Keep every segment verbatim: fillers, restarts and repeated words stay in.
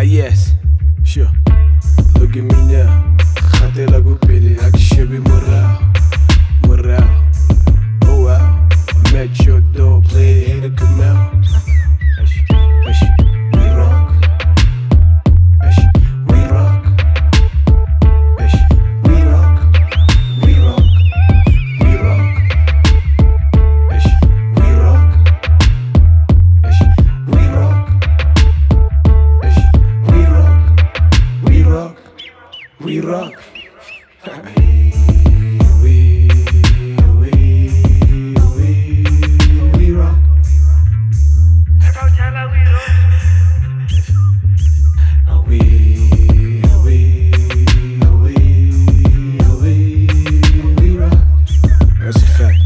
yes, sure. Look at me now. Khatela kupele akushebi morale, morale. Oh wow, I'm at your door, play it, hit a canal. We rock. We rock. We rock. We rock. We rock. We rock. We rock. We rock. We rock. We rock. We, we, we, we rock. We, we, we, we, we rock. That's a fact.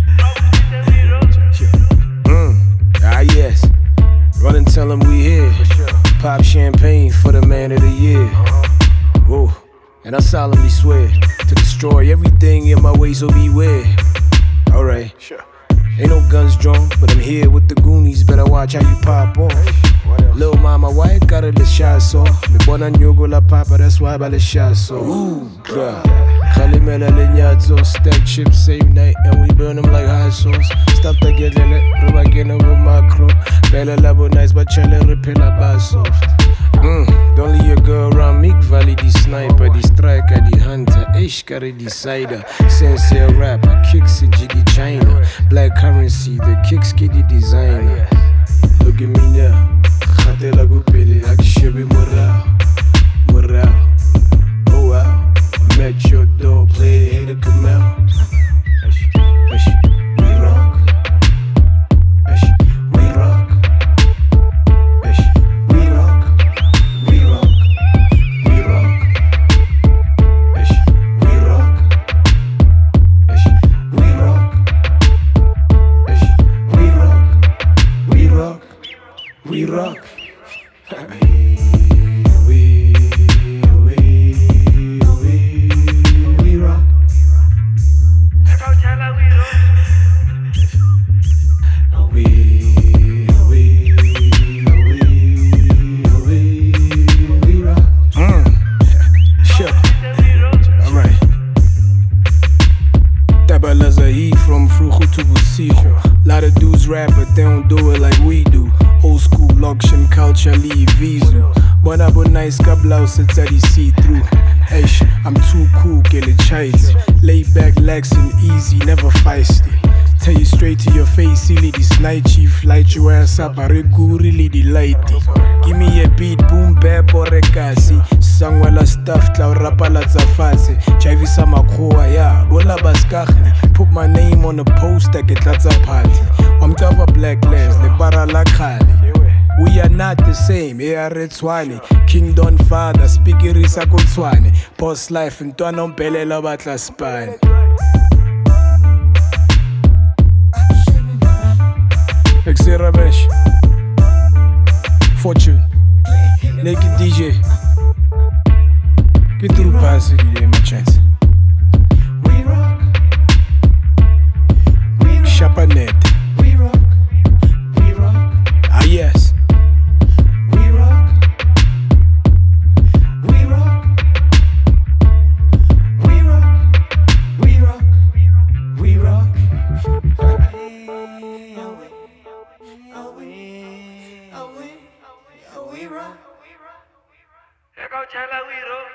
Mm. Ah yes. Run and tell him we here. Pop champagne for the man of the year. Whoa. And I solemnly swear to destroy everything in my way, so beware. Alright, sure. Ain't no guns drawn, but I'm here with the Goonies. Better watch how you pop off. Lil' mama, why you got a shot so? Me born on Yogo la papa, that's why I buy the shot so. Ooh, God. Kalimela leñazo, stack chips same night, and we burn them like hot sauce. Stop the get lele, roba gena with macro. Bella labo nice, but chale repeal a bar soft. Mm, don't leave your girl around me, Valley the sniper, the striker, the hunter, Ish carry the cider, Sensei rapper, kicks in jiggy China, black currency, the kicks kitty designer. Look at me now, khatela kupele, akushebi morale, morale. Oh wow, I'm at your door, play it, hit a canal. We rock. We rock. We rock. We rock. We rock. We rock. We rock. We rock. We rock. We rock. We, we, we, we rock. We, we, we, we, we rock. Mm. Sure. Alright. Tabalaza heat from Frujo to Busijo. Lot of dudes rap, but they don't do it like we do. Old school auction culture, leave visu. But I but nice kablaus, it's at the see-through. Eish, I'm too cool, get it chait. Lay back, lax and easy, never feisty. Tell you straight to your face, silly this night chief. Light your ass up, I really delighty. Give me a beat, boom, bap, or rekasi. Sangwala stuffed, la rapa la zafase. Javi sama koa, yeah, bola baskachni. Put my name on the poster, get lots of party. I'm cover black les, le para la khali. We are not the same, E R Tswane. King Don Father, speaking Risa Kotswane. Post life, and Tuano Pelela Batla Spine. Exerabesh, Fortune, Naked D J. Get through pass it, you my chance. We rock. We rock. Chapanet. We rock. We rock. Ah yes. We rock. We rock. We rock. We rock. We rock. We rock.